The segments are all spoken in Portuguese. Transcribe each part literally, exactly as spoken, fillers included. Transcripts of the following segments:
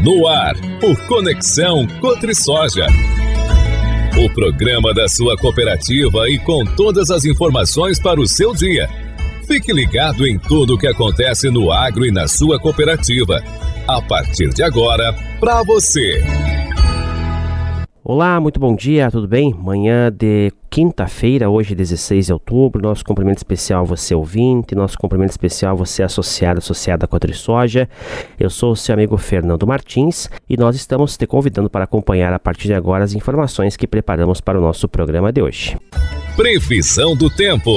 No ar, o Conexão Cotrisoja. O programa da sua cooperativa e com todas as informações para o seu dia. Fique ligado em tudo o que acontece no agro e na sua cooperativa. A partir de agora, para você. Olá, muito bom dia, tudo bem? Manhã de quinta-feira, hoje dezesseis de outubro, nosso cumprimento especial você ouvinte, nosso cumprimento especial você associado, associada à Cotrisoja. Eu sou o seu amigo Fernando Martins e nós estamos te convidando para acompanhar a partir de agora as informações que preparamos para o nosso programa de hoje. Previsão do tempo.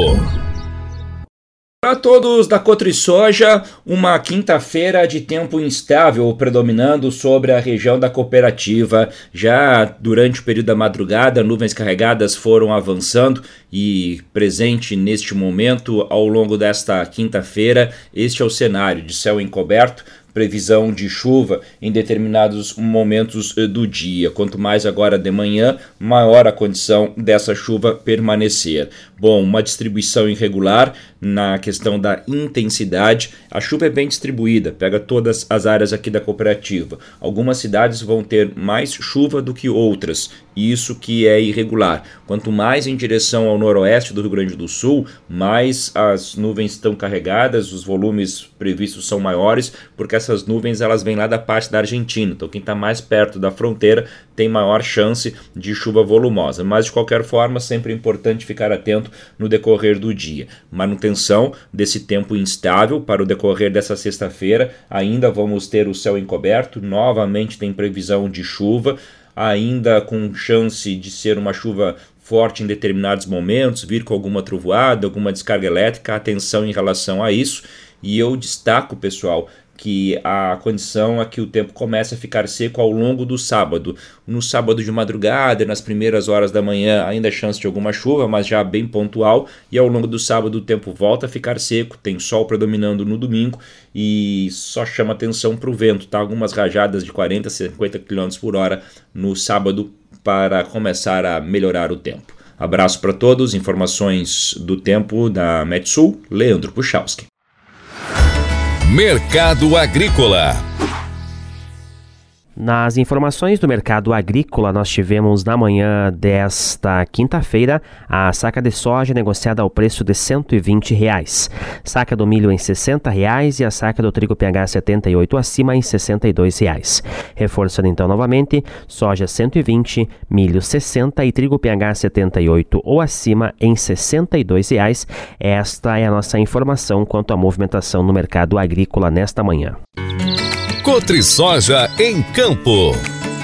Para todos da Cotrisoja, uma quinta-feira de tempo instável predominando sobre a região da cooperativa. Já durante o período da madrugada, nuvens carregadas foram avançando e presente neste momento, ao longo desta quinta-feira, este é o cenário de céu encoberto, previsão de chuva em determinados momentos do dia. Quanto mais agora de manhã, maior a condição dessa chuva permanecer. Bom, uma distribuição irregular na questão da intensidade. A chuva é bem distribuída, pega todas as áreas aqui da cooperativa. Algumas cidades vão ter mais chuva do que outras, isso que é irregular. Quanto mais em direção ao noroeste do Rio Grande do Sul, mais as nuvens estão carregadas, os volumes previstos são maiores, porque essas nuvens elas vêm lá da parte da Argentina. Então quem está mais perto da fronteira tem maior chance de chuva volumosa. Mas de qualquer forma, sempre é importante ficar atento no decorrer do dia. Manutenção desse tempo instável para o decorrer dessa sexta-feira. Ainda vamos ter o céu encoberto, novamente tem previsão de chuva, ainda com chance de ser uma chuva forte em determinados momentos, vir com alguma trovoada, alguma descarga elétrica. Atenção em relação a isso. E eu destaco, pessoal, que a condição é que o tempo começa a ficar seco ao longo do sábado. No sábado de madrugada, nas primeiras horas da manhã, ainda há chance de alguma chuva, mas já bem pontual. E ao longo do sábado o tempo volta a ficar seco, tem sol predominando no domingo e só chama atenção para o vento, tá? Algumas rajadas de quarenta, cinquenta quilômetros por hora no sábado para começar a melhorar o tempo. Abraço para todos, informações do tempo da Metsul, Leandro Puchalski. Mercado Agrícola. Nas informações do mercado agrícola, nós tivemos na manhã desta quinta-feira a saca de soja negociada ao preço de cento e vinte reais, saca do milho em sessenta reais e a saca do trigo P H setenta e oito acima em sessenta e dois reais. Reforçando então novamente, soja cento e vinte, milho sessenta e trigo P H setenta e oito ou acima em sessenta e dois reais. Esta é a nossa informação quanto à movimentação no mercado agrícola nesta manhã. Cotrisoja em campo.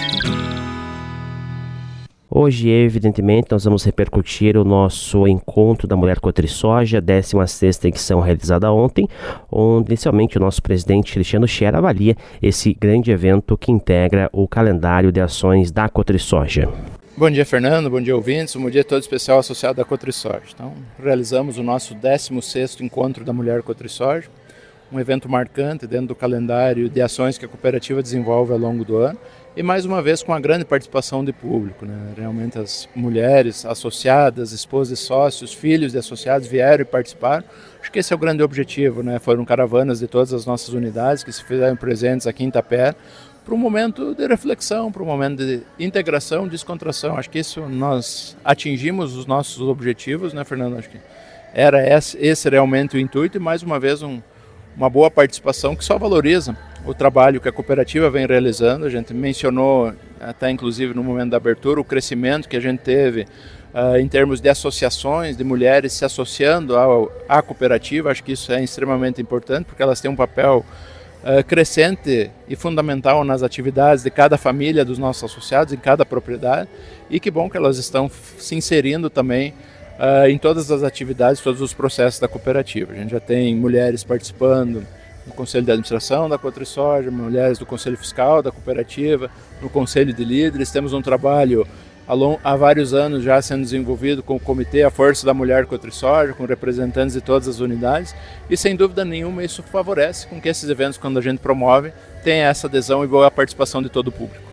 Hoje, evidentemente, nós vamos repercutir o nosso encontro da Mulher Cotrisoja, décima sexta edição realizada ontem, onde inicialmente o nosso presidente Cristiano Scher avalia esse grande evento que integra o calendário de ações da Cotrisoja. Bom dia, Fernando, bom dia, ouvintes, um bom dia todo especial associado à Cotrisoja. Então, realizamos o nosso décimo sexto encontro da Mulher Cotrisoja, um evento marcante dentro do calendário de ações que a cooperativa desenvolve ao longo do ano e mais uma vez com a grande participação de público, né? Realmente as mulheres associadas, esposas e sócios, filhos de associados vieram e participaram. Acho que esse é o grande objetivo, né? Foram caravanas de todas as nossas unidades que se fizeram presentes aqui em Itapera para um momento de reflexão, para um momento de integração, descontração. Acho que isso nós atingimos os nossos objetivos, né, Fernando? Acho que era esse, esse realmente o intuito e mais uma vez um uma boa participação que só valoriza o trabalho que a cooperativa vem realizando. A gente mencionou, até inclusive no momento da abertura, o crescimento que a gente teve uh, em termos de associações, de mulheres se associando ao, à cooperativa. Acho que isso é extremamente importante, porque elas têm um papel uh, crescente e fundamental nas atividades de cada família dos nossos associados, em cada propriedade, e que bom que elas estão se inserindo também Uh, em todas as atividades, todos os processos da cooperativa. A gente já tem mulheres participando no Conselho de Administração da Cotrisoja, mulheres do Conselho Fiscal da cooperativa, no Conselho de Líderes. Temos um trabalho há, long, há vários anos já sendo desenvolvido com o Comitê A Força da Mulher Cotrisoja, com representantes de todas as unidades, e sem dúvida nenhuma isso favorece com que esses eventos, quando a gente promove, tenha essa adesão e boa participação de todo o público.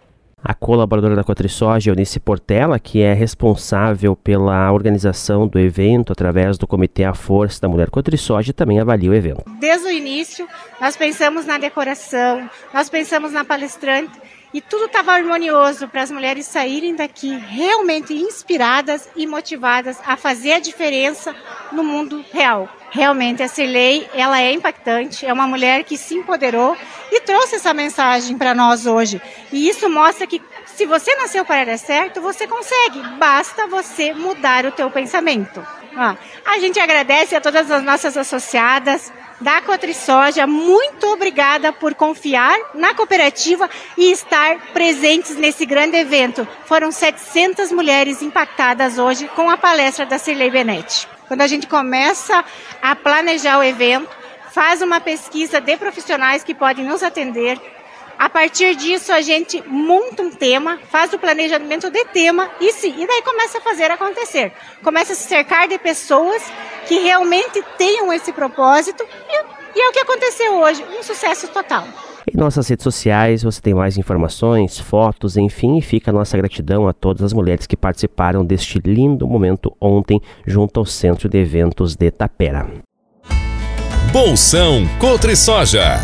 A colaboradora da Cotrisoja, Eunice Portela, que é responsável pela organização do evento através do Comitê A Força da Mulher Cotrisoja, também avalia o evento. Desde o início, nós pensamos na decoração, nós pensamos na palestrante e tudo estava harmonioso para as mulheres saírem daqui realmente inspiradas e motivadas a fazer a diferença no mundo real. Realmente, a Cirlei, ela é impactante, é uma mulher que se empoderou e trouxe essa mensagem para nós hoje. E isso mostra que se você nasceu para dar certo, você consegue, basta você mudar o teu pensamento. Ah, a gente agradece a todas as nossas associadas da Cotrisoja, muito obrigada por confiar na cooperativa e estar presentes nesse grande evento. Foram setecentas mulheres impactadas hoje com a palestra da Cirlei Benetti. Quando a gente começa a planejar o evento, faz uma pesquisa de profissionais que podem nos atender. A partir disso, a gente monta um tema, faz o planejamento de tema e, sim, e daí começa a fazer acontecer. Começa a se cercar de pessoas que realmente tenham esse propósito e, e é o que aconteceu hoje, um sucesso total. Em nossas redes sociais você tem mais informações, fotos, enfim, e fica a nossa gratidão a todas as mulheres que participaram deste lindo momento ontem junto ao Centro de Eventos de Tapera. Bolsão Cotrisoja.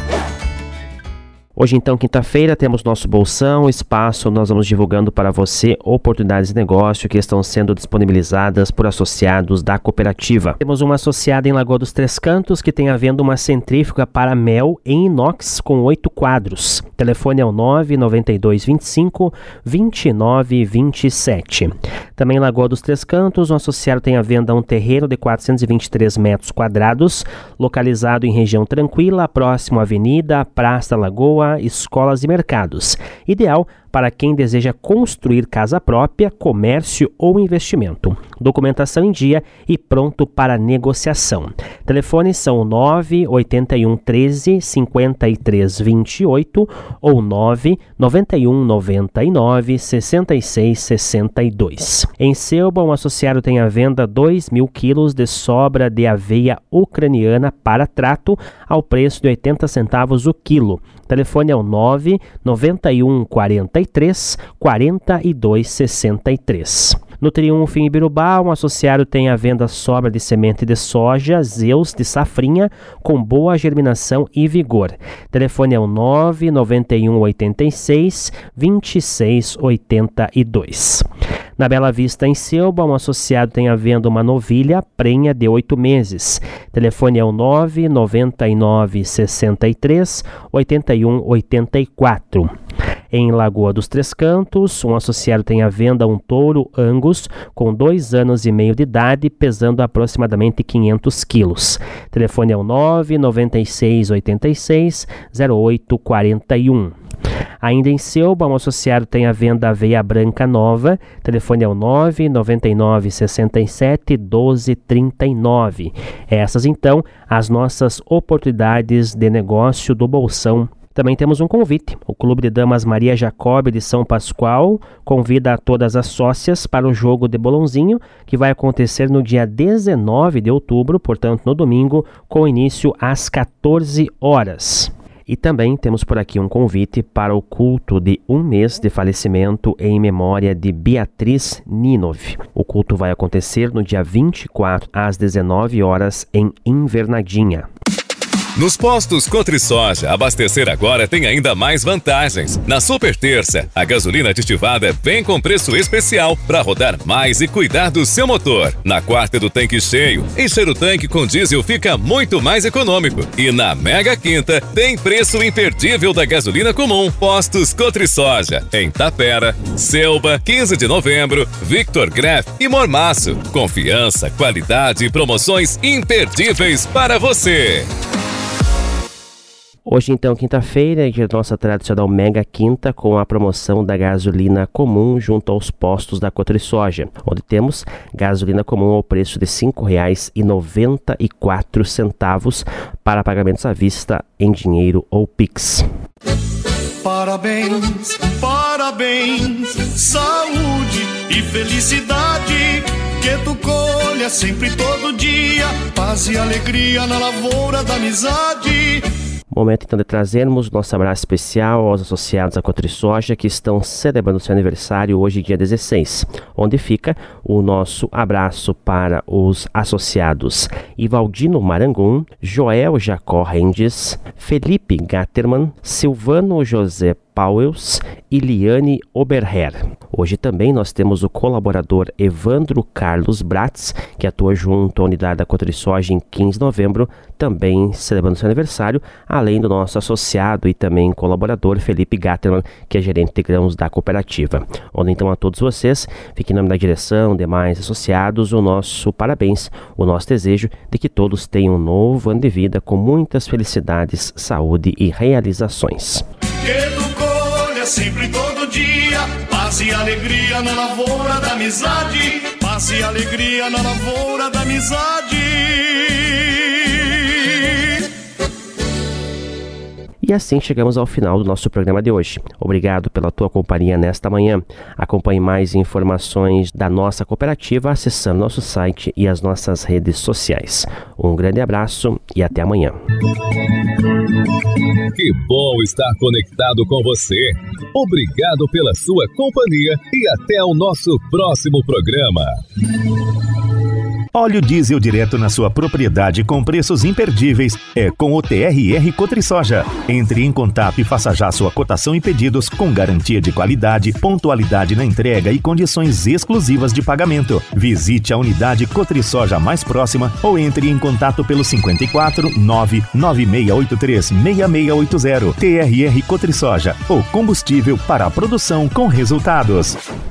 Hoje, então, quinta-feira, temos nosso Bolsão, espaço, nós vamos divulgando para você oportunidades de negócio que estão sendo disponibilizadas por associados da cooperativa. Temos uma associada em Lagoa dos Três Cantos que tem à venda uma centrífuga para mel em inox com oito quadros. O telefone é o nove nove dois dois cinco, dois nove dois sete. Também em Lagoa dos Três Cantos, um associado tem à venda um terreno de quatrocentos e vinte e três metros quadrados, localizado em região tranquila, próximo à avenida, Praça da Lagoa, escolas e mercados. Ideal para quem deseja construir casa própria, comércio ou investimento. Documentação em dia e pronto para negociação. Telefones são nove oito um treze cinquenta e três vinte e oito ou nove nove um noventa e nove sessenta e seis sessenta e dois. Em Selba, um associado tem à venda dois mil quilos de sobra de aveia ucraniana para trato ao preço de oitenta centavos o quilo. Telefone é o nove nove um quarenta e três quarenta e dois sessenta e três. No Triunfo em Ibirubá, um associado tem à venda sobra de semente de soja Zeus de safrinha com boa germinação e vigor. Telefone é o nove nove um oitenta e seis vinte e seis oitenta e dois. Na Bela Vista, em Selba, um associado tem à venda uma novilha prenha de oito meses. Telefone é o nove nove nove sessenta e três oitenta e um oitenta e quatro. Em Lagoa dos Três Cantos, um associado tem à venda um touro Angus com dois anos e meio de idade, pesando aproximadamente quinhentos quilos. Telefone é o nove nove seis oitenta e seis zero oito quarenta e um. Ainda em Selba, um associado tem à venda aveia branca nova. Telefone é o nove nove nove sessenta e sete doze trinta e nove. Essas, então, as nossas oportunidades de negócio do Bolsão. Também temos um convite. O Clube de Damas Maria Jacob de São Pascoal convida a todas as sócias para o jogo de bolãozinho, que vai acontecer no dia dezenove de outubro, portanto no domingo, com início às quatorze horas. E também temos por aqui um convite para o culto de um mês de falecimento em memória de Beatriz Ninov. O culto vai acontecer no dia vinte e quatro às dezenove horas em Invernadinha. Nos postos Cotrisoja, abastecer agora tem ainda mais vantagens. Na Super Terça, a gasolina aditivada vem com preço especial para rodar mais e cuidar do seu motor. Na quarta do tanque cheio, encher o tanque com diesel fica muito mais econômico. E na Mega Quinta, tem preço imperdível da gasolina comum. Postos Cotrisoja, em Tapera, Selba, quinze de novembro, Victor Greff e Mormaço. Confiança, qualidade e promoções imperdíveis para você. Hoje, então, quinta-feira, é dia da nossa tradicional Mega Quinta, com a promoção da gasolina comum junto aos postos da Cotrisoja, onde temos gasolina comum ao preço de cinco reais e noventa e quatro centavos para pagamentos à vista em dinheiro ou Pix. Parabéns, parabéns, saúde e felicidade, que tu colha sempre todo dia, paz e alegria na lavoura da amizade. Momento então de trazermos nosso abraço especial aos associados à Cotrisoja que estão celebrando seu aniversário hoje, dia dezesseis, onde fica o nosso abraço para os associados Ivaldino Marangum, Joel Jacó Rendes, Felipe Gatterman, Silvano José Pauels e Liane Oberher. Hoje também nós temos o colaborador Evandro Carlos Bratz, que atua junto à unidade da Cotrisoja em quinze de novembro, também celebrando seu aniversário, além do nosso associado e também colaborador Felipe Gatterman, que é gerente de grãos da cooperativa. Onde então a todos vocês, fique em nome da direção, demais associados, o nosso parabéns, o nosso desejo de que todos tenham um novo ano de vida com muitas felicidades, saúde e realizações. Sempre todo dia, paz e alegria na lavoura da amizade, paz e alegria na lavoura da amizade. E assim chegamos ao final do nosso programa de hoje. Obrigado pela tua companhia nesta manhã. Acompanhe mais informações da nossa cooperativa acessando nosso site e as nossas redes sociais. Um grande abraço e até amanhã. Que bom estar conectado com você. Obrigado pela sua companhia e até o nosso próximo programa. Óleo diesel direto na sua propriedade com preços imperdíveis é com o T R R Cotrisoja. Entre em contato e faça já sua cotação e pedidos com garantia de qualidade, pontualidade na entrega e condições exclusivas de pagamento. Visite a unidade Cotrisoja mais próxima ou entre em contato pelo cinquenta e quatro, nove nove seis oito três, seis seis oito zero. T R R Cotrisoja, o combustível para a produção com resultados.